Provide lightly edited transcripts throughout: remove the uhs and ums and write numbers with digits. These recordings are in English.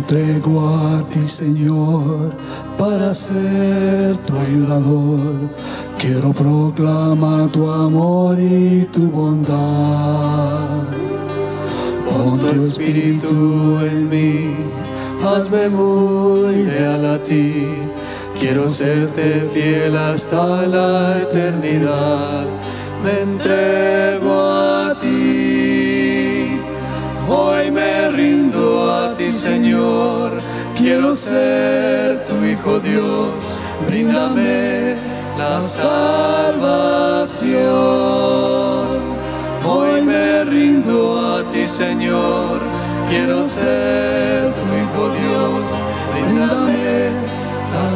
entrego a ti, Señor, para ser tu ayudador. Quiero proclamar tu amor y tu bondad. Pon tu espíritu en mí, hazme muy leal a ti. Quiero serte fiel hasta la eternidad. Me entrego a ti. Hoy me rindo a ti, Señor. Quiero ser tu Hijo Dios. Bríndame la salvación. Hoy me rindo a ti, Señor. Quiero ser tu Hijo Dios. Bríndame la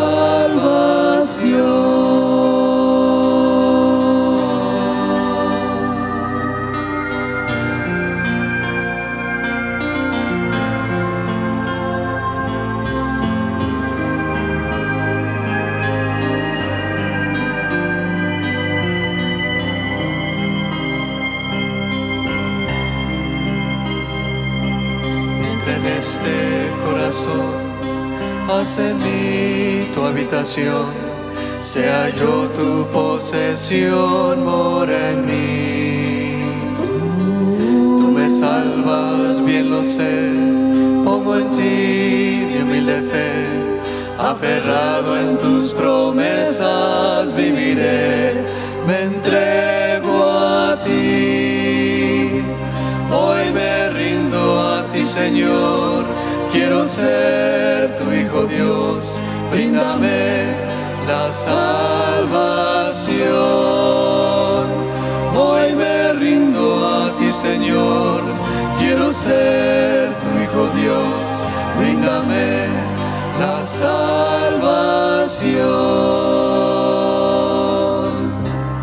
salvación. Este corazón, haz en mí tu habitación, sea yo tu posesión, mora en mí. Tú me salvas, bien lo sé, pongo en ti mi humilde fe, aferrado en tus promesas viviré, me entrego a ti. Hoy me rindo a ti, Señor, quiero ser tu Hijo Dios, bríndame la salvación. Hoy me rindo a ti, Señor, quiero ser tu Hijo Dios, bríndame la salvación.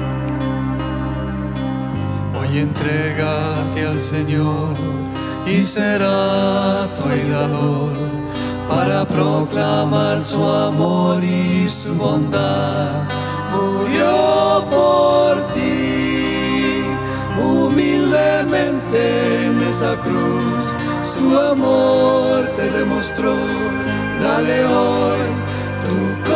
Hoy entrégate al Señor y será tu ayudador para proclamar su amor y su bondad. Murió por ti humildemente en esa cruz, su amor te demostró. Dale hoy tu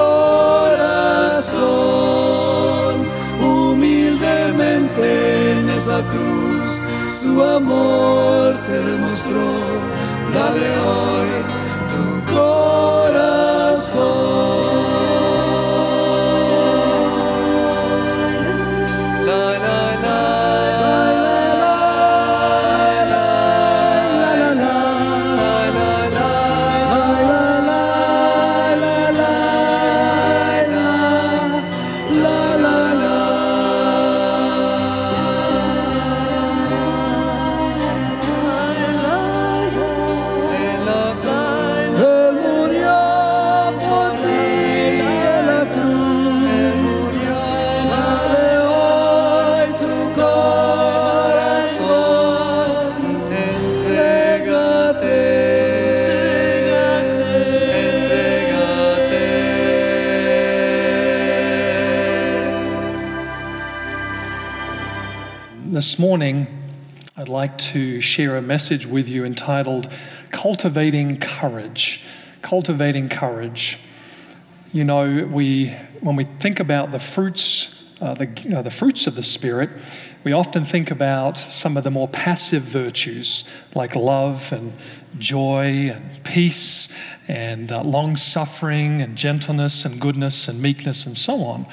corazón, humildemente en esa cruz, su amor te demostró. Dale hoy tu corazón. This morning, I'd like to share a message with you entitled Cultivating Courage. Cultivating Courage. You know, when we think about the fruits of the Spirit, we often think about some of the more passive virtues like love and joy and peace and long-suffering and gentleness and goodness and meekness and so on.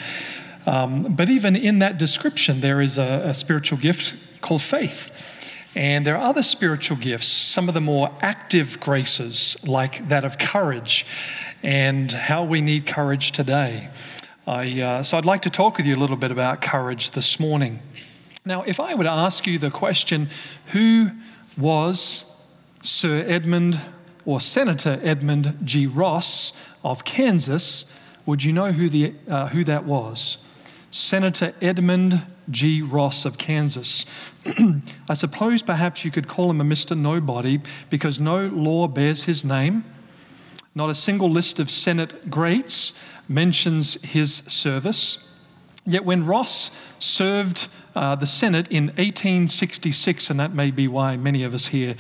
But even in that description, there is a spiritual gift called faith. And there are other spiritual gifts, some of the more active graces, like that of courage, and how we need courage today. So I'd like to talk with you a little bit about courage this morning. Now, if I were to ask you the question, who was Sir Edmund or Senator Edmund G. Ross of Kansas, would you know who that was? Senator Edmund G. Ross of Kansas. I suppose perhaps you could call him a Mr. Nobody because no law bears his name. Not a single list of Senate greats mentions his service. Yet when Ross served the Senate in 1866, and that may be why many of us here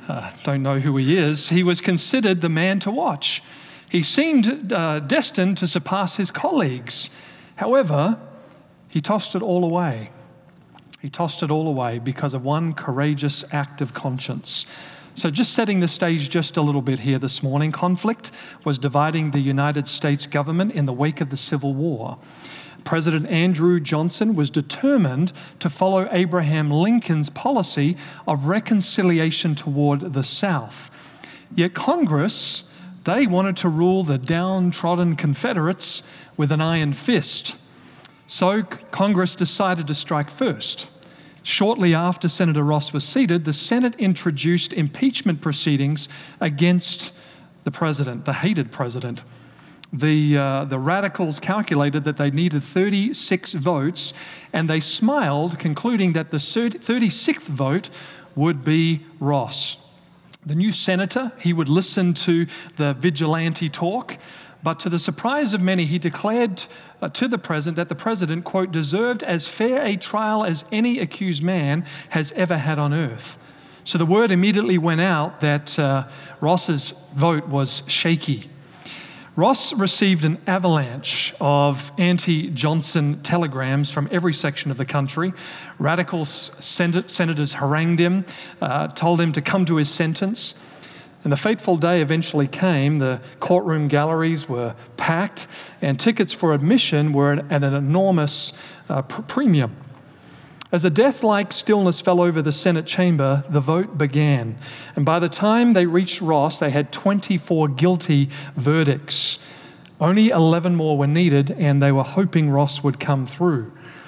don't know who he is, he was considered the man to watch. He seemed destined to surpass his colleagues. However, he tossed it all away. He tossed it all away because of one courageous act of conscience. So just setting the stage just a little bit here this morning, conflict was dividing the United States government in the wake of the Civil War. President Andrew Johnson was determined to follow Abraham Lincoln's policy of reconciliation toward the South. Yet Congress, they wanted to rule the downtrodden Confederates with an iron fist. So Congress decided to strike first. Shortly after Senator Ross was seated, the Senate introduced impeachment proceedings against the president, the hated president. The radicals calculated that they needed 36 votes, and they smiled, concluding that the 36th vote would be Ross. The new senator, he would listen to the vigilante talk, but to the surprise of many, he declared to the president that the president, quote, deserved as fair a trial as any accused man has ever had on earth. So the word immediately went out that Ross's vote was shaky. Ross received an avalanche of anti-Johnson telegrams from every section of the country. Radical senators harangued him, told him to come to his sentence. And the fateful day eventually came. The courtroom galleries were packed, and tickets for admission were at an enormous premium. As a death-like stillness fell over the Senate chamber, the vote began. And by the time they reached Ross, they had 24 guilty verdicts. Only 11 more were needed, and they were hoping Ross would come through.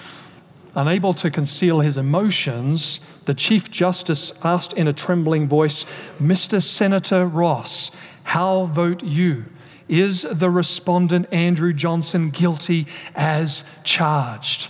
Unable to conceal his emotions, the Chief Justice asked in a trembling voice, "Mr. Senator Ross, how vote you? Is the respondent Andrew Johnson guilty as charged?"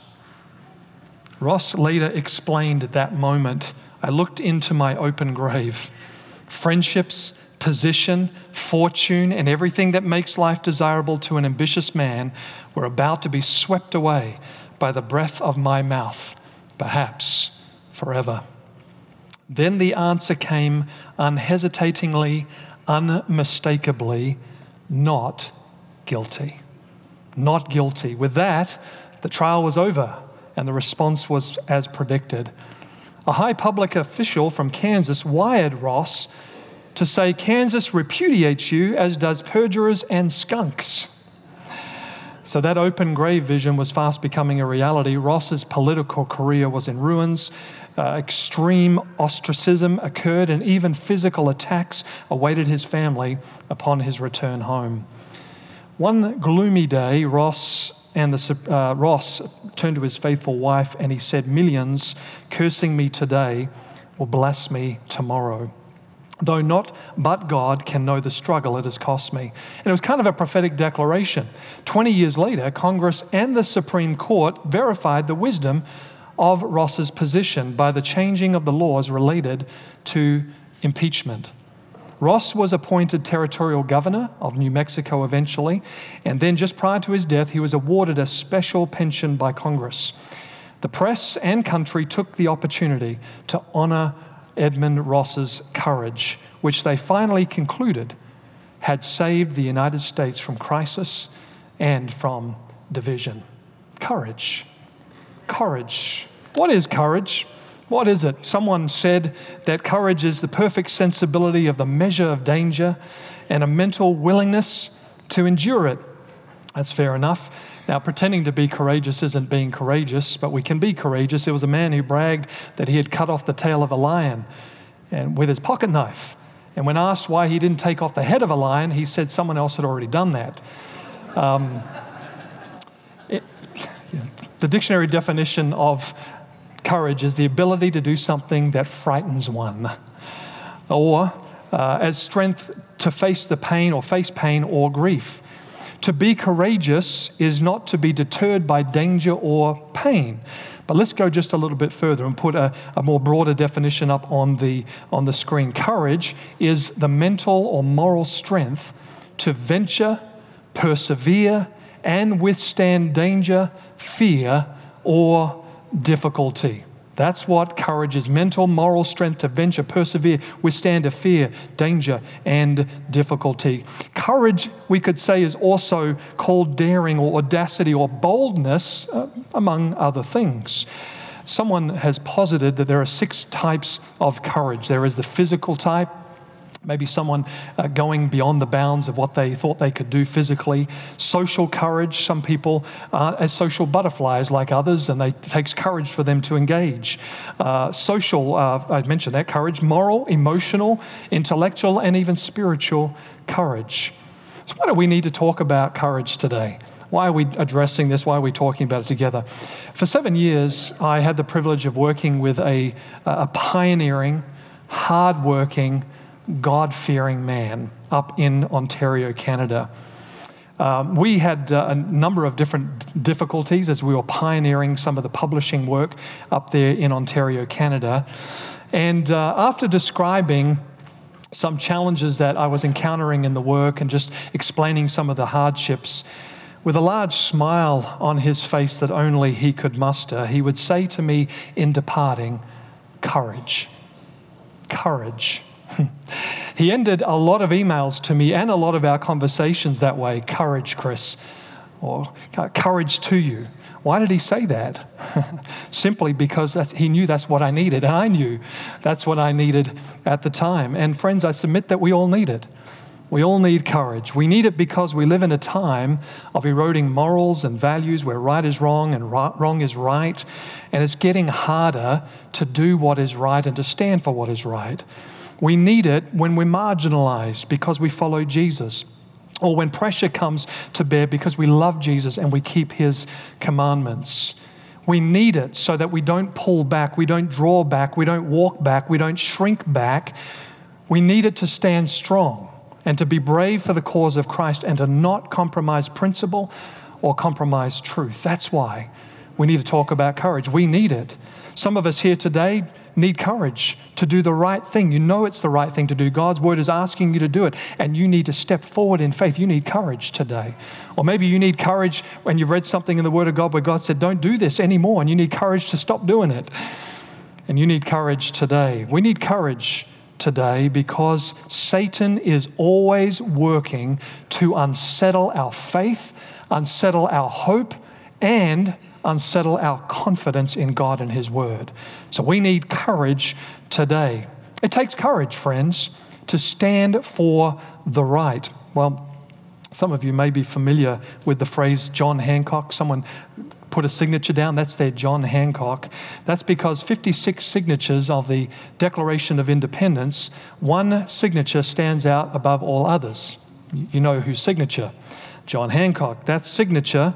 Ross later explained at that moment, "I looked into my open grave. Friendships, position, fortune, and everything that makes life desirable to an ambitious man were about to be swept away by the breath of my mouth, perhaps forever." Then the answer came unhesitatingly, unmistakably, not guilty. Not guilty. With that, the trial was over, and the response was as predicted. A high public official from Kansas wired Ross to say, "Kansas repudiates you, as does perjurers and skunks." So that open grave vision was fast becoming a reality. Ross's political career was in ruins. Extreme ostracism occurred, and even physical attacks awaited his family upon his return home. One gloomy day, Ross turned to his faithful wife and he said, "Millions cursing me today will bless me tomorrow. Though not but God can know the struggle it has cost me." And it was kind of a prophetic declaration. 20 years later, Congress and the Supreme Court verified the wisdom of Ross's position by the changing of the laws related to impeachment. Ross was appointed territorial governor of New Mexico eventually, and then just prior to his death, he was awarded a special pension by Congress. The press and country took the opportunity to honor Edmund Ross's courage, which they finally concluded had saved the United States from crisis and from division. Courage. Courage. What is courage? What is it? Someone said that courage is the perfect sensibility of the measure of danger and a mental willingness to endure it. That's fair enough. Now, pretending to be courageous isn't being courageous, but we can be courageous. There was a man who bragged that he had cut off the tail of a lion and with his pocket knife. And when asked why he didn't take off the head of a lion, he said someone else had already done that. The dictionary definition of courage is the ability to do something that frightens one, or as strength to face the pain or face pain or grief. To be courageous is not to be deterred by danger or pain. But let's go just a little bit further and put a more broader definition up on the screen. Courage is the mental or moral strength to venture, persevere, and withstand danger, fear, or difficulty. That's what courage is: mental, moral strength to venture, persevere, withstand a fear, danger, and difficulty. Courage, we could say, is also called daring or audacity or boldness, among other things. Someone has posited that there are 6 types of courage. There is the physical type, maybe someone going beyond the bounds of what they thought they could do physically. Social courage, some people are as social butterflies like others, and it takes courage for them to engage. I mentioned that courage. Moral, emotional, intellectual, and even spiritual courage. So why do we need to talk about courage today? Why are we addressing this? Why are we talking about it together? For 7 years, I had the privilege of working with a pioneering, hardworking, God-fearing man up in Ontario, Canada. We had a number of different difficulties as we were pioneering some of the publishing work up there in Ontario, Canada. And after describing some challenges that I was encountering in the work and just explaining some of the hardships, with a large smile on his face that only he could muster, he would say to me in departing, "Courage, courage." He ended a lot of emails to me and a lot of our conversations that way: "Courage, Chris," or "Courage to you." Why did he say that? Simply because he knew that's what I needed, and I knew that's what I needed at the time. And friends, I submit that we all need it. We all need courage. We need it because we live in a time of eroding morals and values where right is wrong and wrong is right, and it's getting harder to do what is right and to stand for what is right. We need it when we're marginalized because we follow Jesus, or when pressure comes to bear because we love Jesus and we keep his commandments. We need it so that we don't pull back, we don't draw back, we don't walk back, we don't shrink back. We need it to stand strong and to be brave for the cause of Christ and to not compromise principle or compromise truth. That's why we need to talk about courage. We need it. Some of us here today need courage to do the right thing. You know it's the right thing to do. God's word is asking you to do it, and you need to step forward in faith. You need courage today. Or maybe you need courage when you've read something in the Word of God where God said, don't do this anymore, and you need courage to stop doing it. And you need courage today. We need courage today because Satan is always working to unsettle our faith, unsettle our hope, and unsettle our confidence in God and his word. So we need courage today. It takes courage, friends, to stand for the right. Well, some of you may be familiar with the phrase John Hancock. Someone put a signature down. That's their John Hancock. That's because 56 signatures of the Declaration of Independence, one signature stands out above all others. You know whose signature? John Hancock. That signature,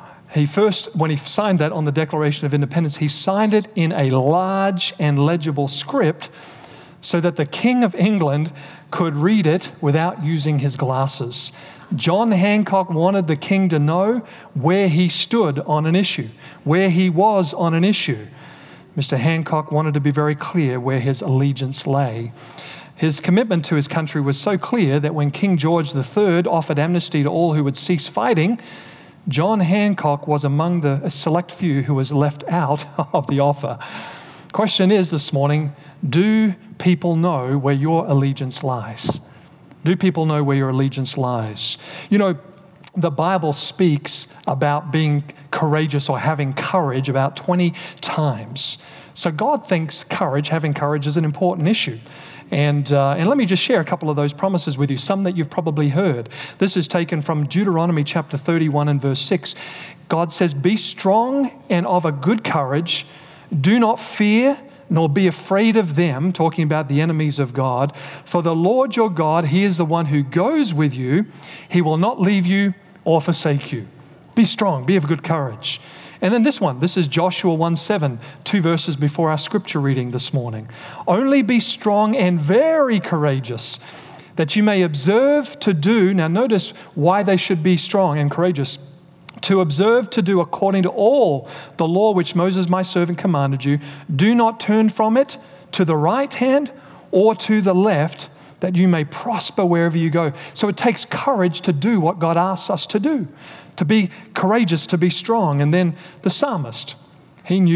when he signed that on the Declaration of Independence, he signed it in a large and legible script so that the King of England could read it without using his glasses. John Hancock wanted the king to know where he stood on an issue, where he was on an issue. Mr. Hancock wanted to be very clear where his allegiance lay. His commitment to his country was so clear that when King George III offered amnesty to all who would cease fighting, John Hancock was among the select few who was left out of the offer. Question is this morning, do people know where your allegiance lies? Do people know where your allegiance lies? You know, the Bible speaks about being courageous or having courage about 20 times. So God thinks having courage is an important issue. And let me just share a couple of those promises with you, some that you've probably heard. This is taken from Deuteronomy chapter 31 and verse 6. God says, "Be strong and of a good courage. Do not fear, nor be afraid of them," talking about the enemies of God. "For the Lord your God, he is the one who goes with you. He will not leave you or forsake you." Be strong, be of good courage. And then this is Joshua 1:7, 2 verses before our scripture reading this morning. "Only be strong and very courageous, that you may observe to do," now notice why they should be strong and courageous, "to observe to do according to all the law which Moses my servant commanded you. Do not turn from it to the right hand or to the left, that you may prosper wherever you go." So it takes courage to do what God asks us to do, to be courageous, to be strong. And then the psalmist, he knew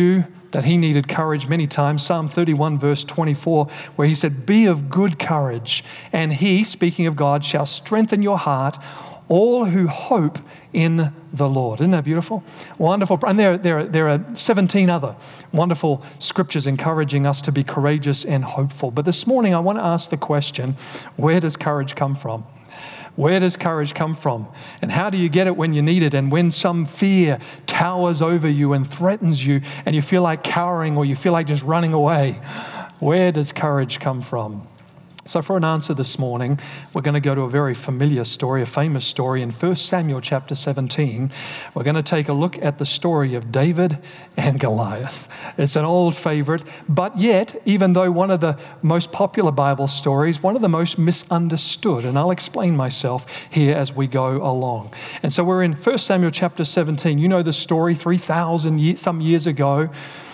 that he needed courage many times. Psalm 31 verse 24, where he said, "Be of good courage, and he," speaking of God, "shall strengthen your heart, all who hope in the Lord." Isn't that beautiful? Wonderful. And there are 17 other wonderful scriptures encouraging us to be courageous and hopeful. But this morning I want to ask the question, where does courage come from? Where does courage come from? And how do you get it when you need it? And when some fear towers over you and threatens you and you feel like cowering or you feel like just running away, where does courage come from? So for an answer this morning, we're going to go to a very familiar story, a famous story in 1 Samuel chapter 17. We're going to take a look at the story of David and Goliath. It's an old favorite, but yet, even though one of the most popular Bible stories, one of the most misunderstood, and I'll explain myself here as we go along. And so we're in 1 Samuel chapter 17. You know the story, 3,000 some years ago,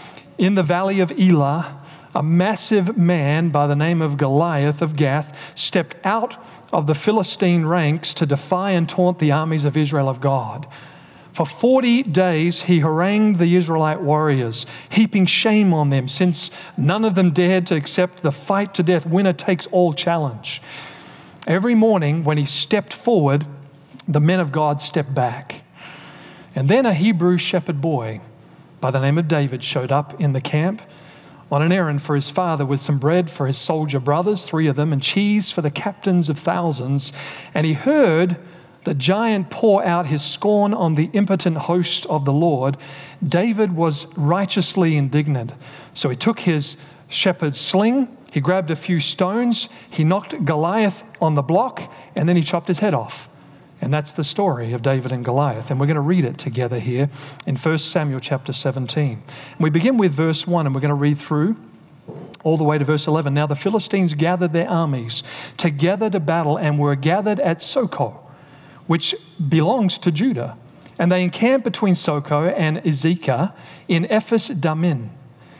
in the valley of Elah, a massive man by the name of Goliath of Gath stepped out of the Philistine ranks to defy and taunt the armies of Israel of God. For 40 days he harangued the Israelite warriors, heaping shame on them, since none of them dared to accept the fight to death, winner takes all challenge. Every morning when he stepped forward, the men of God stepped back. And then a Hebrew shepherd boy by the name of David showed up in the camp on an errand for his father with some bread for his soldier brothers, 3 of them, and cheese for the captains of thousands. And he heard the giant pour out his scorn on the impotent host of the Lord. David was righteously indignant. So he took his shepherd's sling, he grabbed a few stones, he knocked Goliath on the block, and then he chopped his head off. And that's the story of David and Goliath. And we're going to read it together here in 1 Samuel chapter 17. And we begin with verse 1, and we're going to read through all the way to verse 11. Now the Philistines gathered their armies together to battle and were gathered at Soko, which belongs to Judah. And they encamped between Soko and Ezekah in Ephes Dammim.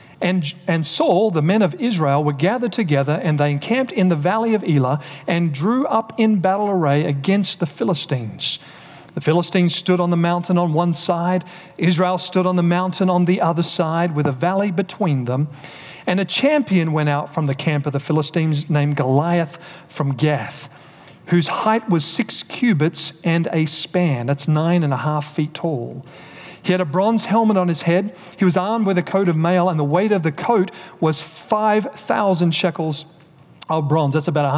And Saul, the men of Israel, were gathered together, and they encamped in the valley of Elah and drew up in battle array against the Philistines. The Philistines stood on the mountain on one side, Israel stood on the mountain on the other side, with a valley between them. And a champion went out from the camp of the Philistines named Goliath from Gath, whose height was 6 cubits and a span. That's 9.5 feet tall. He had a bronze helmet on his head. He was armed with a coat of mail, and the weight of the coat was 5,000 shekels of bronze. That's about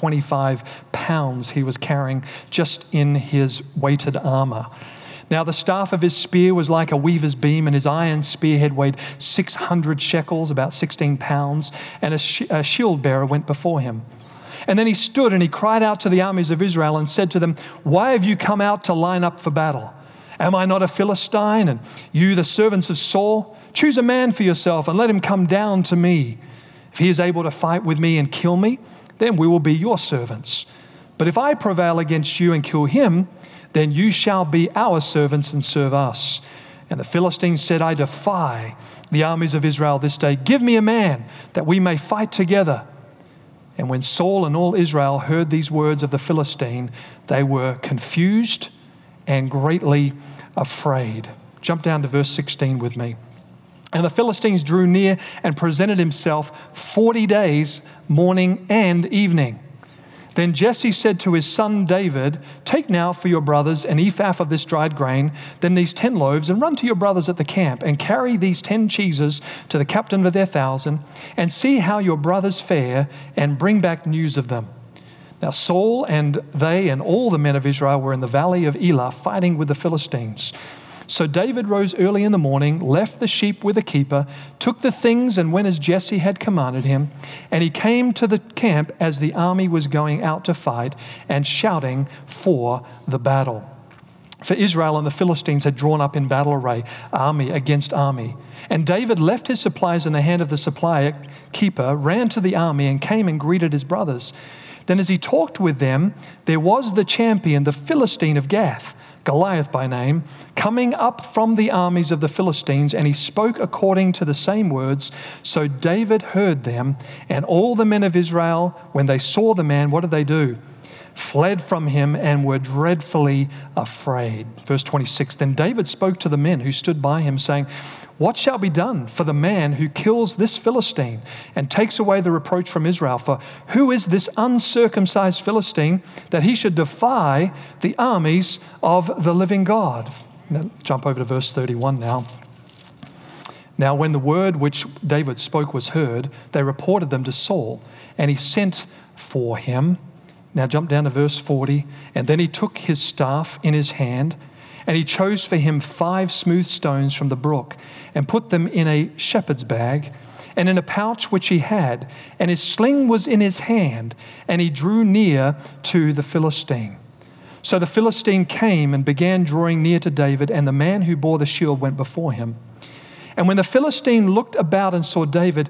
125 pounds he was carrying just in his weighted armor. Now the staff of his spear was like a weaver's beam, and his iron spearhead weighed 600 shekels, about 16 pounds, and a shield bearer went before him. And then he stood and he cried out to the armies of Israel and said to them, "Why have you come out to line up for battle? Am I not a Philistine, and you the servants of Saul? Choose a man for yourself and let him come down to me. If he is able to fight with me and kill me, then we will be your servants. But if I prevail against you and kill him, then you shall be our servants and serve us." And the Philistines said, "I defy the armies of Israel this day. Give me a man that we may fight together." And when Saul and all Israel heard these words of the Philistine, they were confused and greatly afraid. Jump down to verse 16 with me. And the Philistines drew near and presented himself 40 days, morning and evening. Then Jesse said to his son David, "Take now for your brothers an ephah of this dried grain, then these 10 loaves, and run to your brothers at the camp, and carry these 10 cheeses to the captain of their 1,000, and see how your brothers fare, and bring back news of them." Now Saul and they and all the men of Israel were in the valley of Elah fighting with the Philistines. So David rose early in the morning, left the sheep with a keeper, took the things and went as Jesse had commanded him. And he came to the camp as the army was going out to fight and shouting for the battle. For Israel and the Philistines had drawn up in battle array, army against army. And David left his supplies in the hand of the supply keeper, ran to the army and came and greeted his brothers. Then as he talked with them, there was the champion, the Philistine of Gath, Goliath by name, coming up from the armies of the Philistines, and he spoke according to the same words. So David heard them, and all the men of Israel, when they saw the man, what did they do? fled from him and were dreadfully afraid. Verse 26, then David spoke to the men who stood by him, saying, what shall be done for the man who kills this Philistine and takes away the reproach from Israel? For who is this uncircumcised Philistine that he should defy the armies of the living God? Now, jump over to verse 31 now. Now, when the word which David spoke was heard, they reported them to Saul, and he sent for him. Now jump down to verse 40. And then he took his staff in his hand, and he chose for him 5 smooth stones from the brook, and put them in a shepherd's bag, and in a pouch which he had, and his sling was in his hand, and he drew near to the Philistine. So the Philistine came and began drawing near to David, and the man who bore the shield went before him. And when the Philistine looked about and saw David,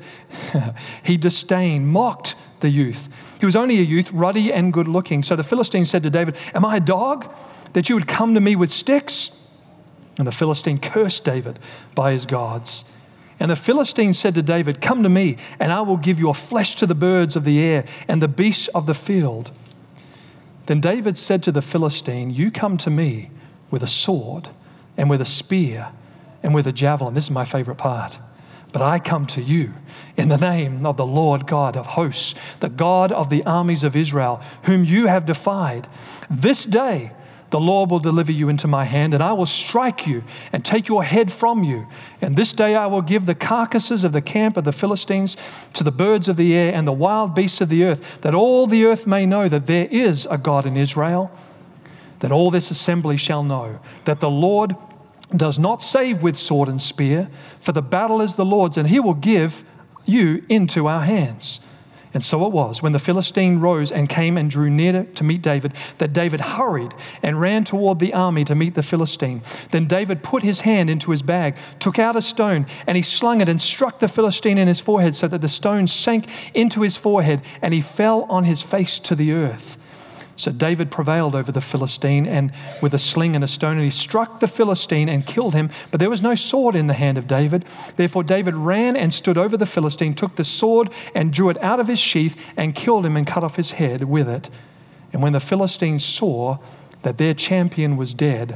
he disdained, mocked the youth. He was only a youth, ruddy and good looking. So the Philistine said to David, am I a dog that you would come to me with sticks? And the Philistine cursed David by his gods. And the Philistine said to David, come to me, and I will give your flesh to the birds of the air and the beasts of the field. Then David said to the Philistine, you come to me with a sword and with a spear and with a javelin. This is my favorite part. But I come to you in the name of the Lord God of hosts, the God of the armies of Israel, whom you have defied. This day the Lord will deliver you into my hand, and I will strike you and take your head from you. And this day I will give the carcasses of the camp of the Philistines to the birds of the air and the wild beasts of the earth, that all the earth may know that there is a God in Israel. Then all this assembly shall know that the Lord does not save with sword and spear, for the battle is the Lord's, and he will give you into our hands. And so it was, when the Philistine rose and came and drew near to meet David, that David hurried and ran toward the army to meet the Philistine. Then David put his hand into his bag, took out a stone, and he slung it and struck the Philistine in his forehead, so that the stone sank into his forehead, and he fell on his face to the earth. So David prevailed over the Philistine and with a sling and a stone, and he struck the Philistine and killed him. But there was no sword in the hand of David. Therefore David ran and stood over the Philistine, took the sword and drew it out of his sheath and killed him and cut off his head with it. And when the Philistines saw that their champion was dead,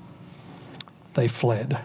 they fled.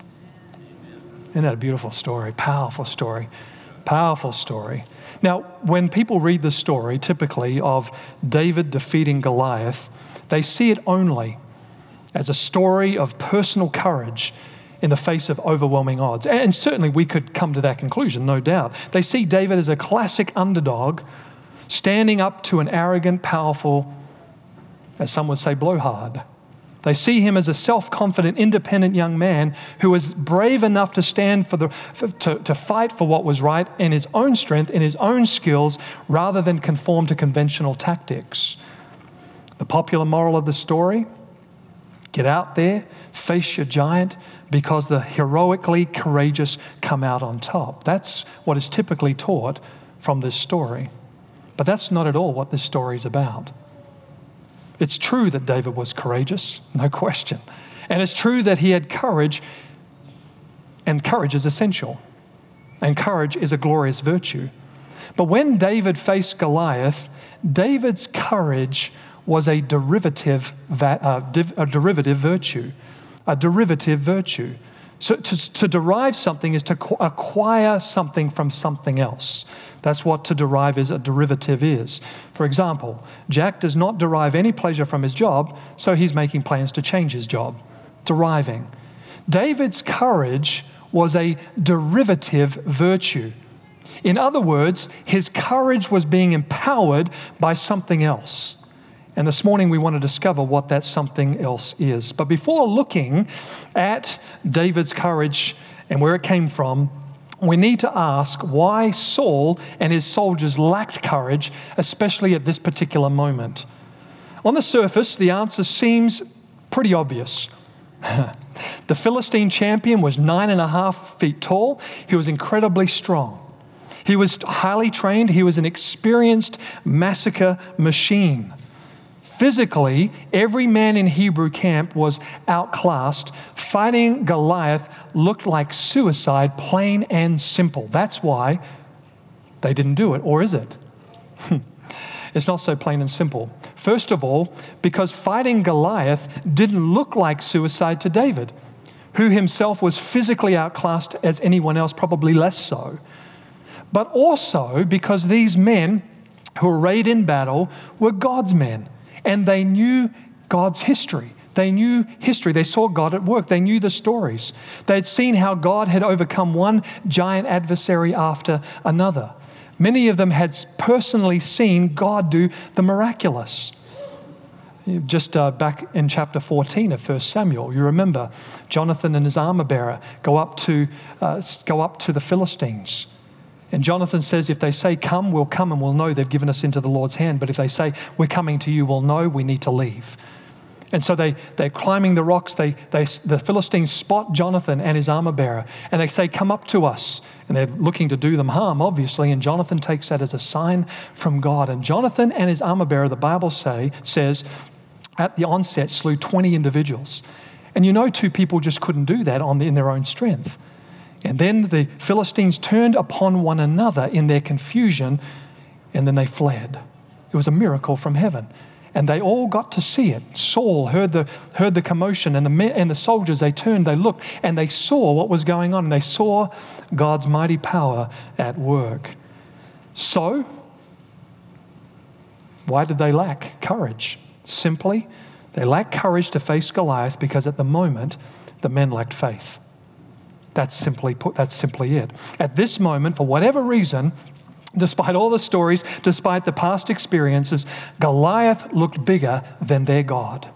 Isn't that a beautiful story? Powerful story. Powerful story. Now, when people read the story, typically, of David defeating Goliath, they see it only as a story of personal courage in the face of overwhelming odds. And certainly we could come to that conclusion, no doubt. They see David as a classic underdog standing up to an arrogant, powerful, as some would say, blowhard. They see him as a self-confident, independent young man who was brave enough to stand to fight for what was right in his own strength, in his own skills, rather than conform to conventional tactics. The popular moral of the story: get out there, face your giant, because the heroically courageous come out on top. That's what is typically taught from this story. But that's not at all what this story is about. It's true that David was courageous, no question. And it's true that he had courage, and courage is essential. And courage is a glorious virtue. But when David faced Goliath, David's courage was a derivative virtue. A derivative virtue. So to derive something is to acquire something from something else. That's what to derive is, a derivative is. For example, Jack does not derive any pleasure from his job, so he's making plans to change his job. Deriving. David's courage was a derivative virtue. In other words, his courage was being empowered by something else. And this morning we want to discover what that something else is. But before looking at David's courage and where it came from, we need to ask why Saul and his soldiers lacked courage, especially at this particular moment. On the surface, the answer seems pretty obvious. The Philistine champion was 9.5 feet tall. He was incredibly strong. He was highly trained. He was an experienced massacre machine. Physically, every man in Hebrew camp was outclassed. Fighting Goliath looked like suicide, plain and simple. That's why they didn't do it, or is it? It's not so plain and simple. First of all, because fighting Goliath didn't look like suicide to David, who himself was physically outclassed as anyone else, probably less so. But also because these men who were arrayed in battle were God's men, and they knew God's history. They knew history. They saw God at work. They knew the stories. They had seen how God had overcome one giant adversary after another. Many of them had personally seen God do the miraculous. Just back in chapter 14 of 1 Samuel, you remember Jonathan and his armor bearer go up to the Philistines. And Jonathan says, if they say, come, we'll come, and we'll know they've given us into the Lord's hand. But if they say, we're coming to you, we'll know we need to leave. And so they're climbing the rocks. The Philistines spot Jonathan and his armor bearer, and they say, come up to us. And they're looking to do them harm, obviously. And Jonathan takes that as a sign from God. And Jonathan and his armor bearer, the Bible says, at the onset slew 20 individuals. And you know, two people just couldn't do that in their own strength. And then the Philistines turned upon one another in their confusion, and then they fled. It was a miracle from heaven. And they all got to see it. Saul heard the commotion, and the soldiers, they turned, they looked, and they saw what was going on, and they saw God's mighty power at work. So, why did they lack courage? Simply, they lacked courage to face Goliath because at the moment, the men lacked faith. That's simply it. At this moment, for whatever reason, despite all the stories, despite the past experiences, Goliath looked bigger than their God.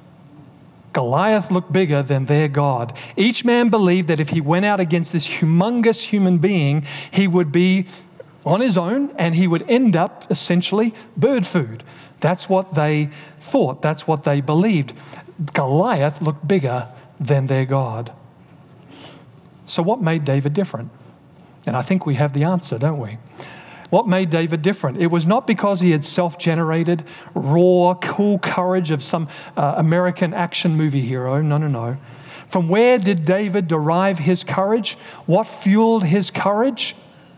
Goliath looked bigger than their God. Each man believed that if he went out against this humongous human being, he would be on his own and he would end up essentially bird food. That's what they thought. That's what they believed. Goliath looked bigger than their God. So what made David different? And I think we have the answer, don't we? What made David different? It was not because he had self-generated, raw, cool courage of some American action movie hero. No. From where did David derive his courage? What fueled his courage?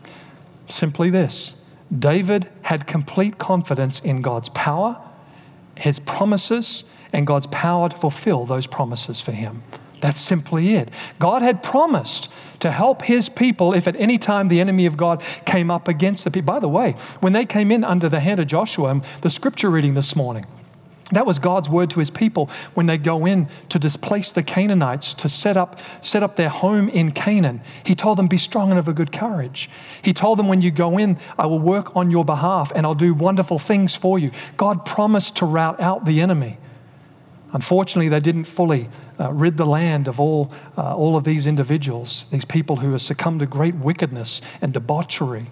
Simply this. David had complete confidence in God's power, his promises, and God's power to fulfill those promises for him. That's simply it. God had promised to help his people if at any time the enemy of God came up against the people. By the way, when they came in under the hand of Joshua, the scripture reading this morning, that was God's word to his people when they go in to displace the Canaanites, to set up their home in Canaan. He told them, be strong and of a good courage. He told them, when you go in, I will work on your behalf and I'll do wonderful things for you. God promised to rout out the enemy. Unfortunately, they didn't fully rid the land of all of these individuals, these people who have succumbed to great wickedness and debauchery.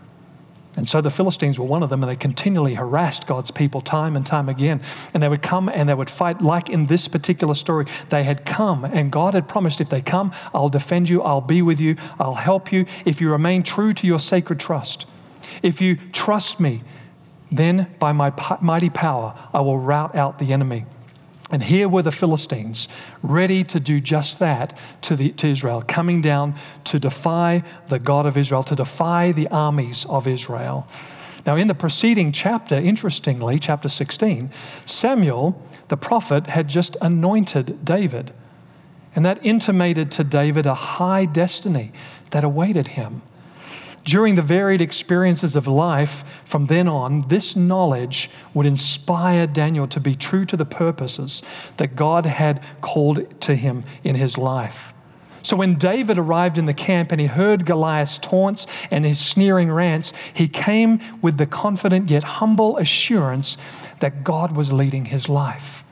And so the Philistines were one of them, and they continually harassed God's people time and time again. And they would come and they would fight, like in this particular story. They had come, and God had promised, if they come, I'll defend you, I'll be with you, I'll help you, if you remain true to your sacred trust. If you trust me, then by my mighty power, I will rout out the enemy. And here were the Philistines, ready to do just that to Israel, coming down to defy the God of Israel, to defy the armies of Israel. Now, in the preceding chapter, interestingly, chapter 16, Samuel, the prophet, had just anointed David. And that intimated to David a high destiny that awaited him. During the varied experiences of life from then on, this knowledge would inspire Daniel to be true to the purposes that God had called to him in his life. So when David arrived in the camp and he heard Goliath's taunts and his sneering rants, he came with the confident yet humble assurance that God was leading his life.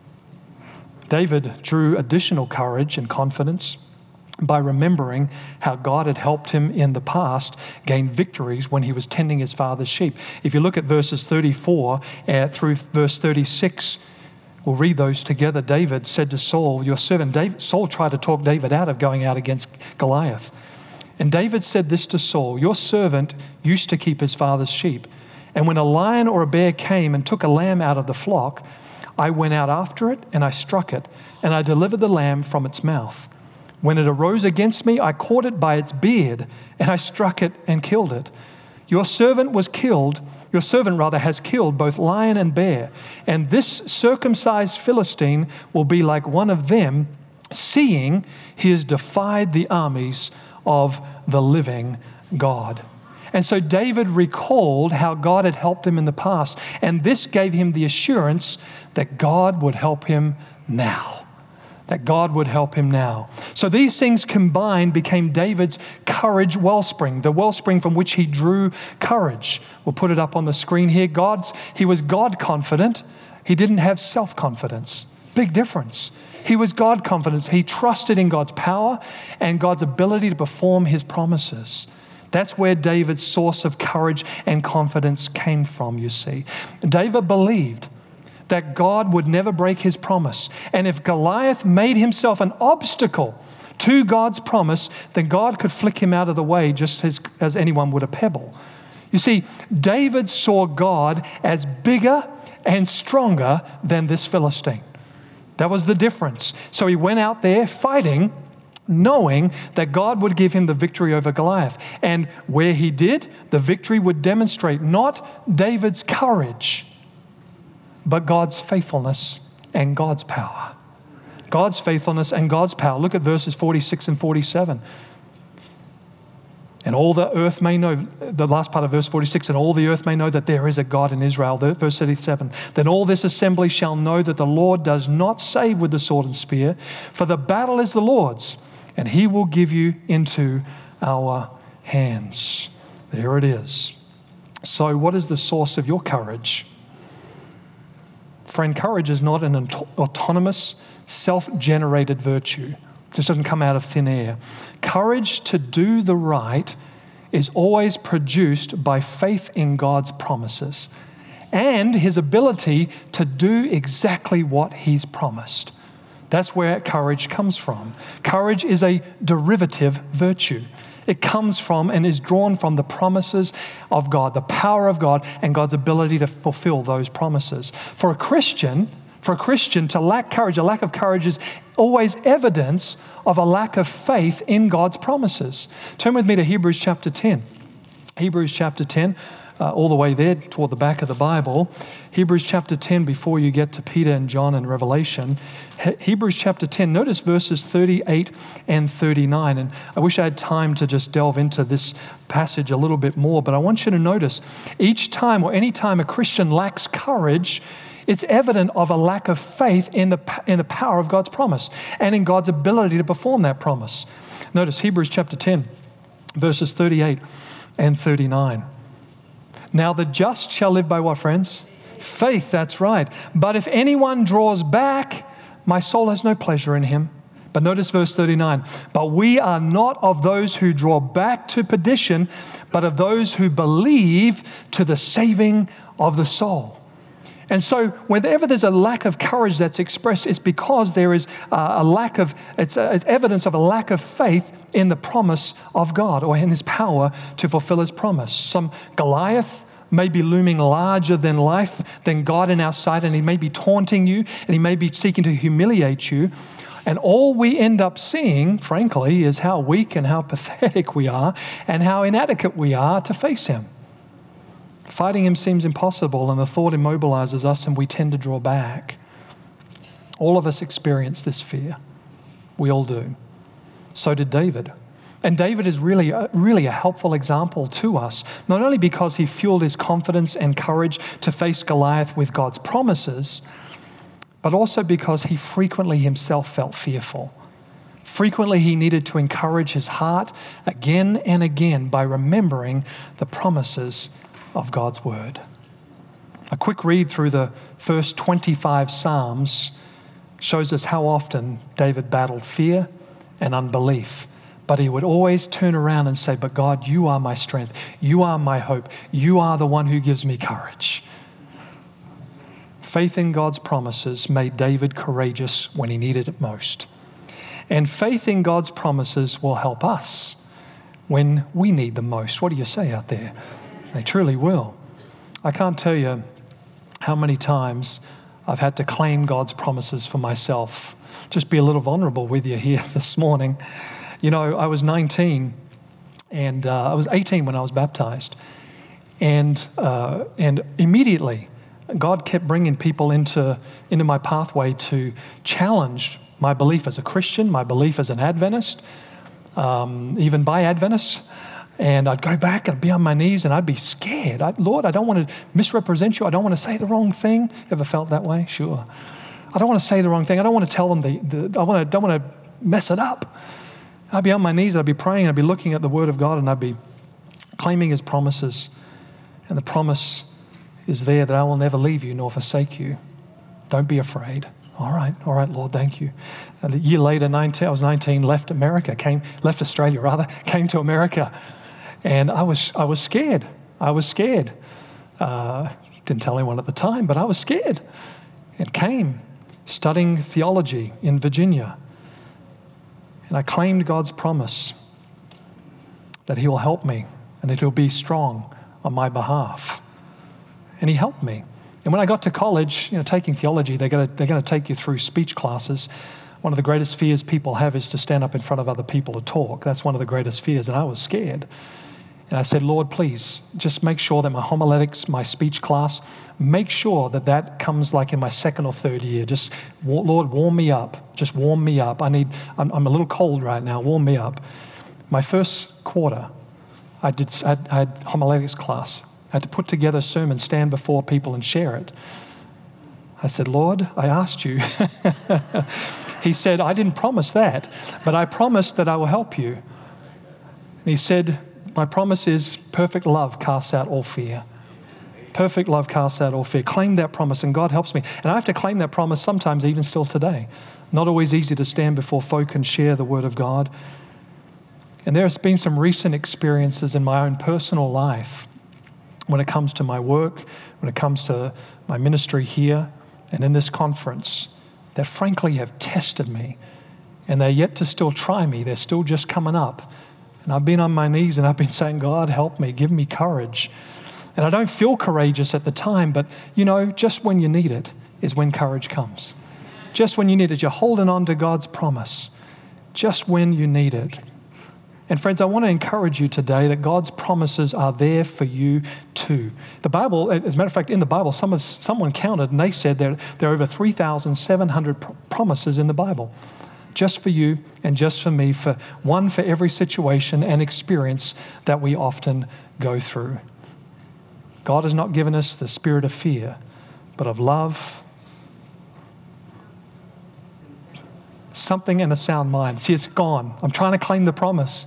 David drew additional courage and confidence by remembering how God had helped him in the past gain victories when he was tending his father's sheep. If you look at verses 34 through verse 36, we'll read those together. David said to Saul, your servant David, Saul tried to talk David out of going out against Goliath. And David said this to Saul, your servant used to keep his father's sheep. And when a lion or a bear came and took a lamb out of the flock, I went out after it and I struck it, and I delivered the lamb from its mouth. When it arose against me, I caught it by its beard, and I struck it and killed it. Your servant was killed Your servant rather has killed both lion and bear, and this circumcised Philistine will be like one of them, seeing he has defied the armies of the living God." And so David recalled how God had helped him in the past, and this gave him the assurance that God would help him now. That God would help him now. So these things combined became David's courage wellspring, the wellspring from which he drew courage. We'll put it up on the screen here. He was God confident. He didn't have self-confidence. Big difference. He was God confident. He trusted in God's power and God's ability to perform his promises. That's where David's source of courage and confidence came from, you see. David believed that God would never break his promise. And if Goliath made himself an obstacle to God's promise, then God could flick him out of the way just as anyone would a pebble. You see, David saw God as bigger and stronger than this Philistine. That was the difference. So he went out there fighting, knowing that God would give him the victory over Goliath. And where he did, the victory would demonstrate not David's courage, but God's faithfulness and God's power. God's faithfulness and God's power. Look at verses 46 and 47. And all the earth may know, the last part of verse 46, and all the earth may know that there is a God in Israel. Verse 37, then all this assembly shall know that the Lord does not save with the sword and spear, for the battle is the Lord's, and he will give you into our hands. There it is. So what is the source of your courage? Friend, courage is not an autonomous, self-generated virtue. It just doesn't come out of thin air. Courage to do the right is always produced by faith in God's promises and his ability to do exactly what he's promised. That's where courage comes from. Courage is a derivative virtue. It comes from and is drawn from the promises of God, the power of God, and God's ability to fulfill those promises. For a Christian to lack courage, a lack of courage is always evidence of a lack of faith in God's promises. Turn with me to Hebrews chapter 10. Hebrews chapter 10, all the way there toward the back of the Bible. Hebrews chapter 10, before you get to Peter and John and Revelation. Hebrews chapter 10, notice verses 38 and 39. And I wish I had time to just delve into this passage a little bit more, but I want you to notice each time or any time a Christian lacks courage, it's evident of a lack of faith in the power of God's promise and in God's ability to perform that promise. Notice Hebrews chapter 10, verses 38 and 39. Now the just shall live by what, friends? Faith, that's right. But if anyone draws back, my soul has no pleasure in him. But notice verse 39. But we are not of those who draw back to perdition, but of those who believe to the saving of the soul. And so whenever there's a lack of courage that's expressed, it's because there is it's evidence of a lack of faith in the promise of God or in his power to fulfill his promise. Some Goliath may be looming larger than life, than God in our sight, and he may be taunting you, and he may be seeking to humiliate you. And all we end up seeing, frankly, is how weak and how pathetic we are and how inadequate we are to face him. Fighting him seems impossible, and the thought immobilizes us, and we tend to draw back. All of us experience this fear. We all do. So did David. And David is really a helpful example to us, not only because he fueled his confidence and courage to face Goliath with God's promises, but also because he frequently himself felt fearful. Frequently, he needed to encourage his heart again and again by remembering the promises of God's word. A quick read through the first 25 Psalms shows us how often David battled fear and unbelief. But he would always turn around and say, but God, you are my strength. You are my hope. You are the one who gives me courage. Faith in God's promises made David courageous when he needed it most. And faith in God's promises will help us when we need them most. What do you say out there? They truly will. I can't tell you how many times I've had to claim God's promises for myself. Just be a little vulnerable with you here this morning. You know, I was 19 and I was 18 when I was baptized. And immediately, God kept bringing people into my pathway to challenge my belief as a Christian, my belief as an Adventist, even by Adventists. And I'd go back and I'd be on my knees and I'd be scared. Lord, I don't want to misrepresent you. I don't want to say the wrong thing. Ever felt that way? Sure. I don't want to say the wrong thing. I don't want to tell them don't want to mess it up. I'd be on my knees, I'd be praying, I'd be looking at the Word of God, and I'd be claiming His promises. And the promise is there that I will never leave you nor forsake you. Don't be afraid. All right, Lord, thank you. And a year later, I was 19, left Australia, came to America. And I was scared. Didn't tell anyone at the time, but I was scared. And came studying theology in Virginia. And I claimed God's promise that He will help me and that He'll be strong on my behalf. And He helped me. And when I got to college, taking theology, they're going to take you through speech classes. One of the greatest fears people have is to stand up in front of other people to talk. That's one of the greatest fears, and I was scared. And I said, Lord, please, just make sure that my homiletics, my speech class, make sure that comes like in my second or third year. Just, Lord, warm me up. Just warm me up. I'm a little cold right now. Warm me up. My first quarter, I had homiletics class. I had to put together a sermon, stand before people and share it. I said, Lord, I asked you. He said, I didn't promise that, but I promised that I will help you. And He said, my promise is perfect love casts out all fear. Perfect love casts out all fear. Claim that promise, and God helps me. And I have to claim that promise sometimes, even still today. Not always easy to stand before folk and share the Word of God. And there has been some recent experiences in my own personal life when it comes to my work, when it comes to my ministry here and in this conference, that frankly have tested me. And they're yet to still try me. They're still just coming up. And I've been on my knees and I've been saying, God, help me, give me courage. And I don't feel courageous at the time, but just when you need it is when courage comes. Just when you need it, you're holding on to God's promise. Just when you need it. And friends, I want to encourage you today that God's promises are there for you too. The Bible, as a matter of fact, in the Bible, someone counted and they said there are over 3,700 promises in the Bible. Just for you and just for me, one for every situation and experience that we often go through. God has not given us the spirit of fear, but of love, something, and a sound mind. See, it's gone. I'm trying to claim the promise.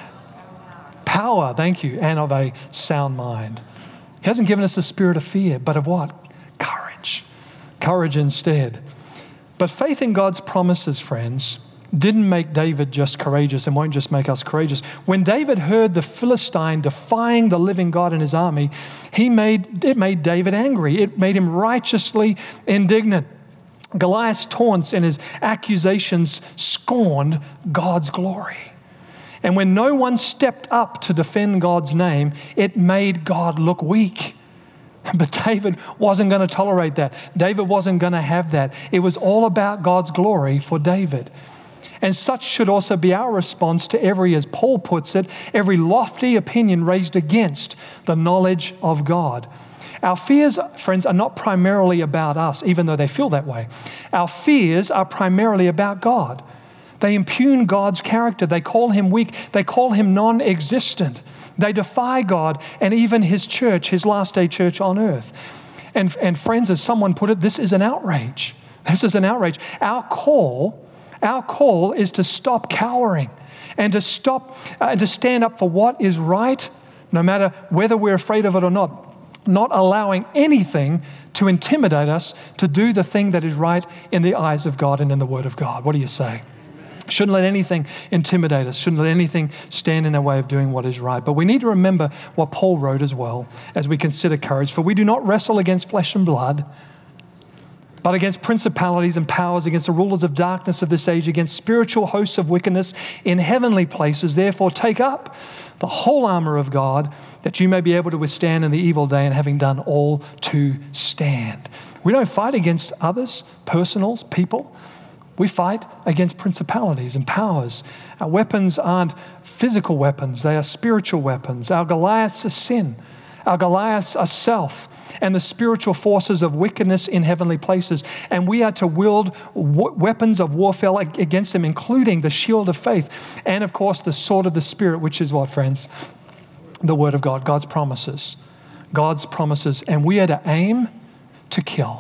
Power, thank you, and of a sound mind. He hasn't given us the spirit of fear, but of what? Courage. Courage instead. But faith in God's promises, friends, didn't make David just courageous and won't just make us courageous. When David heard the Philistine defying the living God in his army, it made David angry. It made him righteously indignant. Goliath's taunts and his accusations scorned God's glory. And when no one stepped up to defend God's name, it made God look weak. But David wasn't going to tolerate that. David wasn't going to have that. It was all about God's glory for David. And such should also be our response to every, as Paul puts it, every lofty opinion raised against the knowledge of God. Our fears, friends, are not primarily about us, even though they feel that way. Our fears are primarily about God. They impugn God's character. They call Him weak. They call Him non-existent. They defy God and even His church, His last day church on earth. And friends, as someone put it, this is an outrage. This is an outrage. Our call is to stop cowering and to stand up for what is right, no matter whether we're afraid of it or not. Not allowing anything to intimidate us to do the thing that is right in the eyes of God and in the Word of God. What do you say? Shouldn't let anything intimidate us. Shouldn't let anything stand in our way of doing what is right. But we need to remember what Paul wrote as well as we consider courage. For we do not wrestle against flesh and blood, but against principalities and powers, against the rulers of darkness of this age, against spiritual hosts of wickedness in heavenly places. Therefore, take up the whole armor of God, that you may be able to withstand in the evil day, and having done all to stand. We don't fight against others, personals, people. We fight against principalities and powers. Our weapons aren't physical weapons. They are spiritual weapons. Our Goliaths are sin. Our Goliaths are self and the spiritual forces of wickedness in heavenly places. And we are to wield weapons of warfare against them, including the shield of faith and, of course, the sword of the Spirit, which is what, friends? The Word of God, God's promises. God's promises. And we are to aim to kill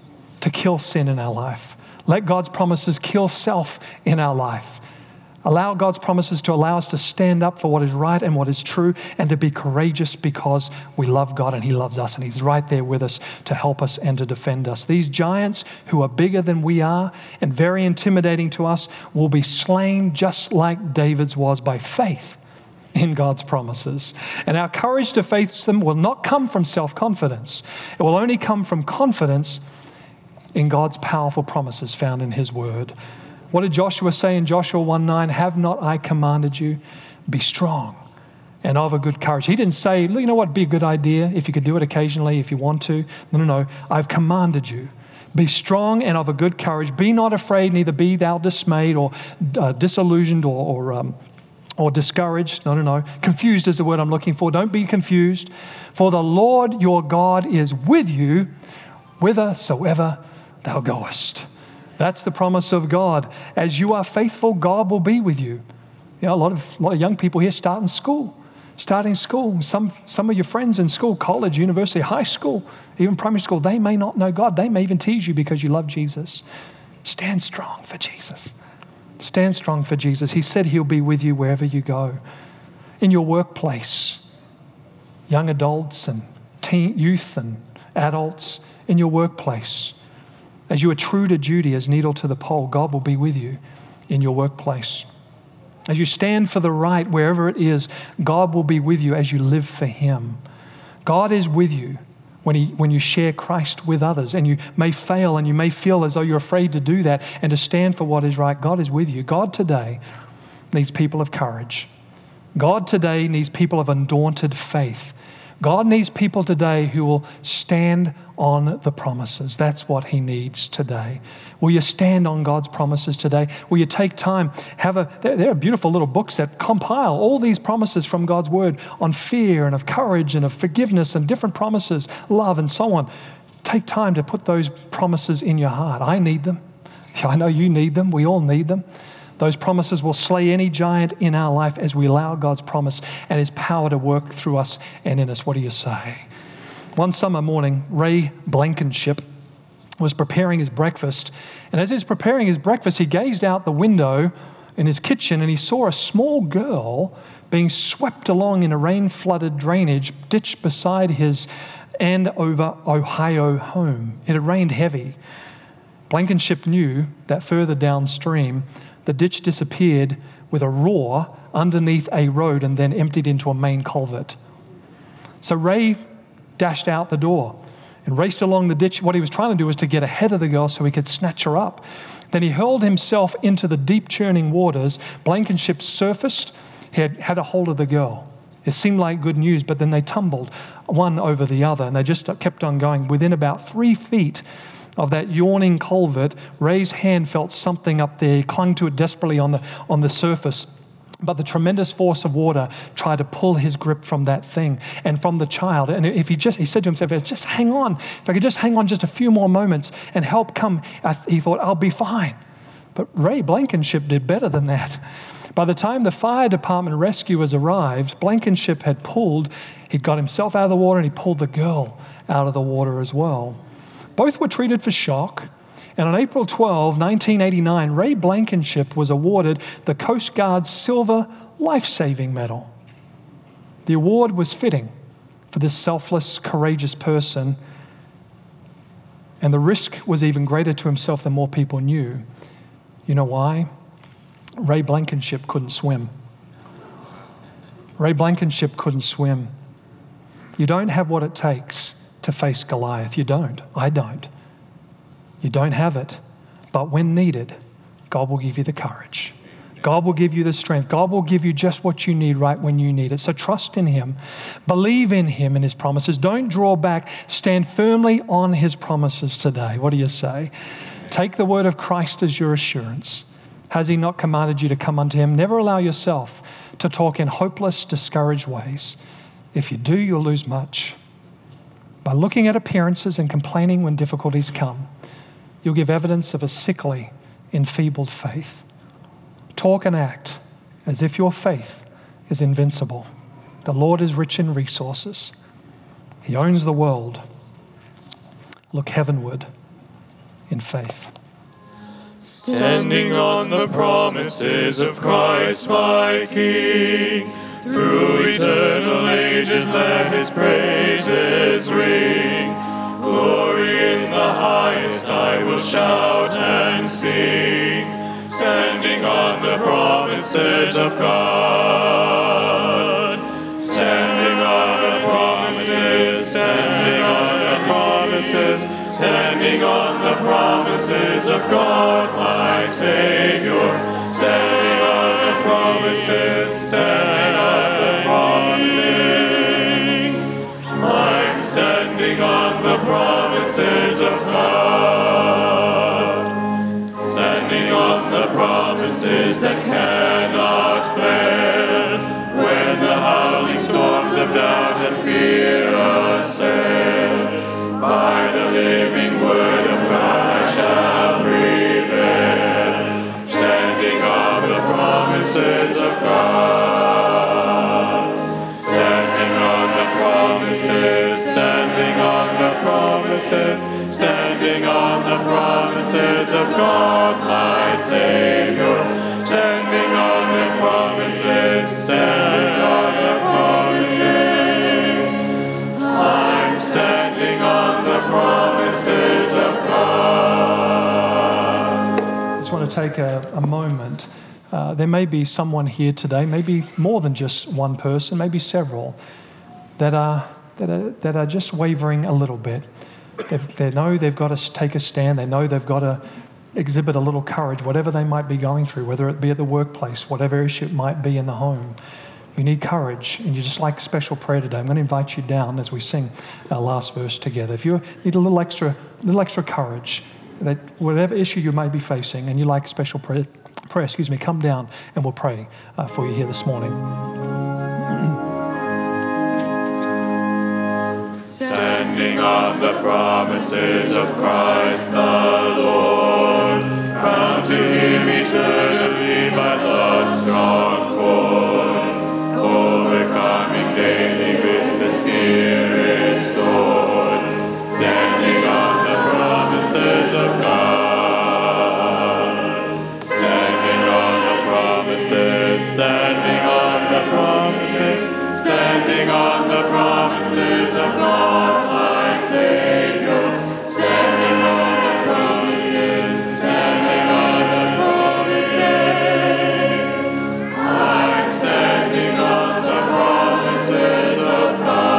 sin in our life. Let God's promises kill self in our life. Allow God's promises to allow us to stand up for what is right and what is true and to be courageous because we love God and He loves us and He's right there with us to help us and to defend us. These giants who are bigger than we are and very intimidating to us will be slain just like David's was by faith in God's promises. And our courage to face them will not come from self-confidence. It will only come from confidence in God's powerful promises found in His Word. What did Joshua say in Joshua 1:9? Have not I commanded you? Be strong and of a good courage. He didn't say, you know what, be a good idea if you could do it occasionally, if you want to. No. I've commanded you. Be strong and of a good courage. Be not afraid, neither be thou dismayed or disillusioned or discouraged. No. Confused is the word I'm looking for. Don't be confused. For the Lord your God is with you whithersoever thou goest. That's the promise of God. As you are faithful, God will be with you. You know, a lot of young people here starting school. Some of your friends in school, college, university, high school, even primary school, they may not know God. They may even tease you because you love Jesus. Stand strong for Jesus. Stand strong for Jesus. He said He'll be with you wherever you go. In your workplace, young adults and youth and adults, in your workplace. As you are true to duty as needle to the pole, God will be with you in your workplace. As you stand for the right wherever it is, God will be with you as you live for Him. God is with you when you share Christ with others, and you may fail and you may feel as though you're afraid to do that and to stand for what is right. God is with you. God today needs people of courage. God today needs people of undaunted faith. God needs people today who will stand on the promises. That's what He needs today. Will you stand on God's promises today? Will you take time? There are beautiful little books that compile all these promises from God's Word on fear and of courage and of forgiveness and different promises, love and so on. Take time to put those promises in your heart. I need them. I know you need them. We all need them. Those promises will slay any giant in our life as we allow God's promise and His power to work through us and in us. What do you say? One summer morning, Ray Blankenship was preparing his breakfast. And as he was preparing his breakfast, he gazed out the window in his kitchen and he saw a small girl being swept along in a rain-flooded drainage ditch beside his Andover, Ohio home. It had rained heavy. Blankenship knew that further downstream, the ditch disappeared with a roar underneath a road and then emptied into a main culvert. So Ray dashed out the door and raced along the ditch. What he was trying to do was to get ahead of the girl so he could snatch her up. Then he hurled himself into the deep churning waters. Blankenship surfaced. He had a hold of the girl. It seemed like good news, but then they tumbled one over the other and they just kept on going. Within about 3 feet of that yawning culvert, Ray's hand felt something up there. He clung to it desperately on the surface. But the tremendous force of water tried to pull his grip from that thing and from the child. And he said to himself, just hang on. If I could just hang on just a few more moments and help come, he thought, I'll be fine. But Ray Blankenship did better than that. By the time the fire department rescuers arrived, Blankenship he'd got himself out of the water and he pulled the girl out of the water as well. Both were treated for shock. And on April 12, 1989, Ray Blankenship was awarded the Coast Guard's Silver Life-Saving Medal. The award was fitting for this selfless, courageous person, and the risk was even greater to himself than more people knew. You know why? Ray Blankenship couldn't swim. Ray Blankenship couldn't swim. You don't have what it takes to face Goliath. You don't. I don't. You don't have it. But when needed, God will give you the courage. God will give you the strength. God will give you just what you need right when you need it. So trust in Him. Believe in Him and His promises. Don't draw back. Stand firmly on His promises today. What do you say? Take the word of Christ as your assurance. Has He not commanded you to come unto Him? Never allow yourself to talk in hopeless, discouraged ways. If you do, you'll lose much. By looking at appearances and complaining when difficulties come, you'll give evidence of a sickly, enfeebled faith. Talk and act as if your faith is invincible. The Lord is rich in resources. He owns the world. Look heavenward in faith. Standing on the promises of Christ my King, through eternal ages let his praises ring. Glory in the highest I will shout and sing, standing on the promises of God. Standing on the promises, standing on the promises, standing on the promises of God my Savior. Standing on the promises, standing on the promises. I'm standing on the promises of God. Standing on the promises that cannot fail. When the howling storms of doubt and fear assail, by the living word of God I shall prevail. Standing on the promises of God. Standing on the promises, standing on the promises, standing on the promises of God my Savior. Standing on the promises, standing on the promises. I'm standing on the promises of God. I just want to take a moment. There may be someone here today, maybe more than just one person, maybe several, that are just wavering a little bit. They know they've got to take a stand. They know they've got to exhibit a little courage, whatever they might be going through, whether it be at the workplace, whatever issue it might be in the home. You need courage, and you just like special prayer today. I'm going to invite you down as we sing our last verse together. If you need a little extra courage, that whatever issue you may be facing, and you like special prayer, come down and we'll pray for you here this morning. Standing on the promises of Christ the Lord, bound to Him eternally by love's strong cord, overcoming daily with the Spirit's sword, standing on the promises of God. Standing on the promises, standing on the promises, standing on the promises of God, my Savior. Standing on the promises, standing on the promises. I'm standing on the promises of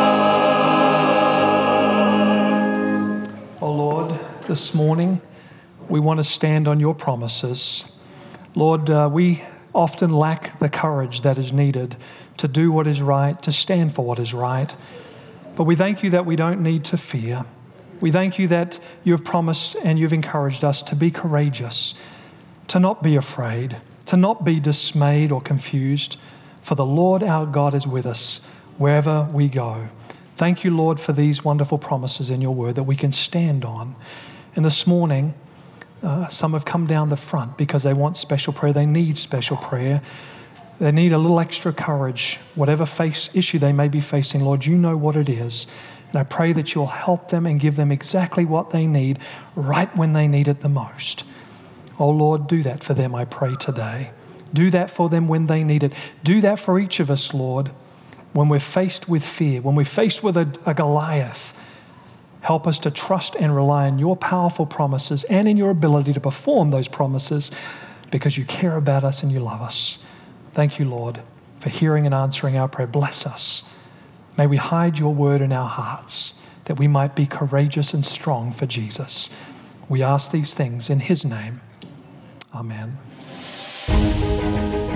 God. Oh Lord, this morning we want to stand on your promises. Lord, we often lack the courage that is needed to do what is right, to stand for what is right. But we thank you that we don't need to fear. We thank you that you've promised and you've encouraged us to be courageous, to not be afraid, to not be dismayed or confused, for the Lord our God is with us wherever we go. Thank you, Lord, for these wonderful promises in your word that we can stand on. And this morning, some have come down the front because they want special prayer. They need special prayer. They need a little extra courage. Whatever issue they may be facing, Lord, you know what it is. And I pray that you'll help them and give them exactly what they need right when they need it the most. Oh, Lord, do that for them, I pray today. Do that for them when they need it. Do that for each of us, Lord, when we're faced with fear, when we're faced with a Goliath. Help us to trust and rely on your powerful promises and in your ability to perform those promises because you care about us and you love us. Thank you, Lord, for hearing and answering our prayer. Bless us. May we hide your word in our hearts that we might be courageous and strong for Jesus. We ask these things in his name. Amen.